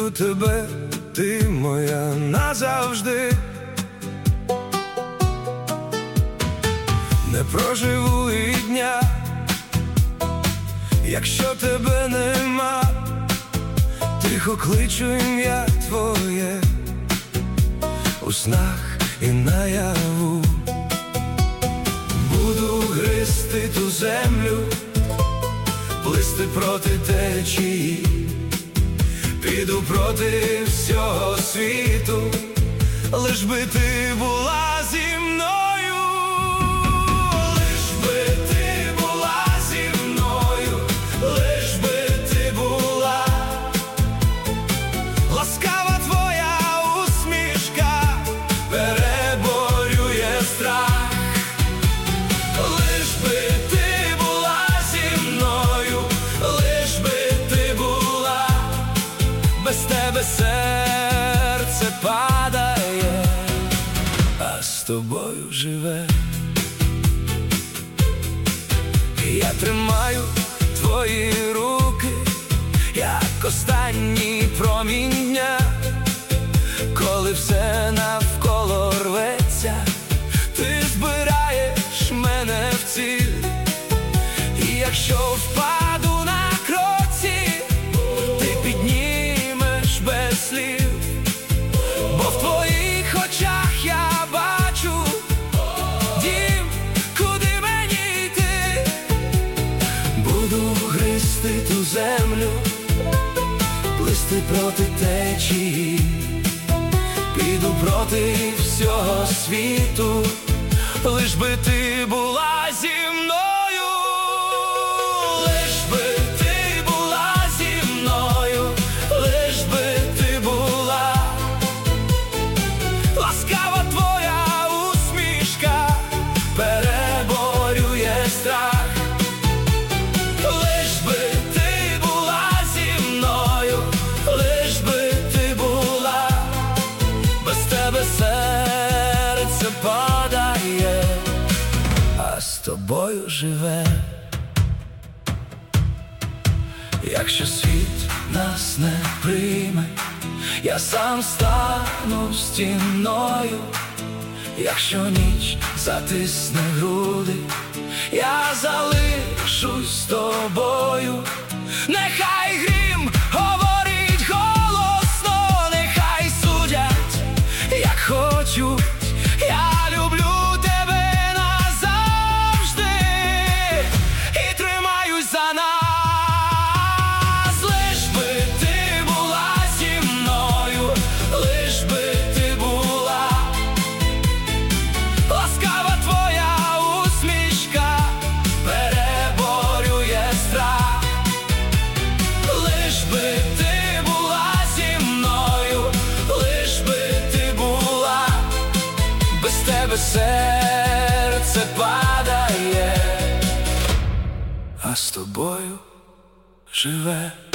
люблю тебе, ти моя назавжди. Не проживу і дня, якщо тебе нема. Тихо кличу ім'я твоє у снах і наяву. Буду гризти ту землю, плисти проти течії. Піду проти всього світу, лиш би ти була зі мною. Лиш би ти була зі мною, лиш би ти була. Ласкава твоя усмішка переборює страх. Лиш би ти була зі мною, лиш би ти була. Без тебе серце падає, а з тобою живе. Я тримаю твої руки, як останній промінь дня. Коли все навколо рветься, ти збираєш мене в ціль. І якщо впаду на кроці, ти піднімеш без слів. Бо в твоїх очах я бачу дім, куди мені йти. Буду гризти ту землю, плисти проти течії. Піду проти всього світу, лиш би ти була зі мною. Лиш би ти була зі мною, лиш би ти була. Ласкава твоя усмішка переборює страх. Лиш би ти була зі мною, лиш би ти була. Без тебе серце падає, а з тобою живе. Якщо світ нас не прийме, я сам стану стіною. Якщо ніч затисне груди, я залишусь з тобою. Нехай грім говорить голосно, нехай судять, як хочуть. Я люблю тебе назавжди і тримаюсь за нас. Лиш би ти була зі мною, лиш би ти була. Ласкава твоя усмішка переборює страх. Лиш би ти була зі мною, лиш би ти була. Без тебе серце падає, а з тобою живе.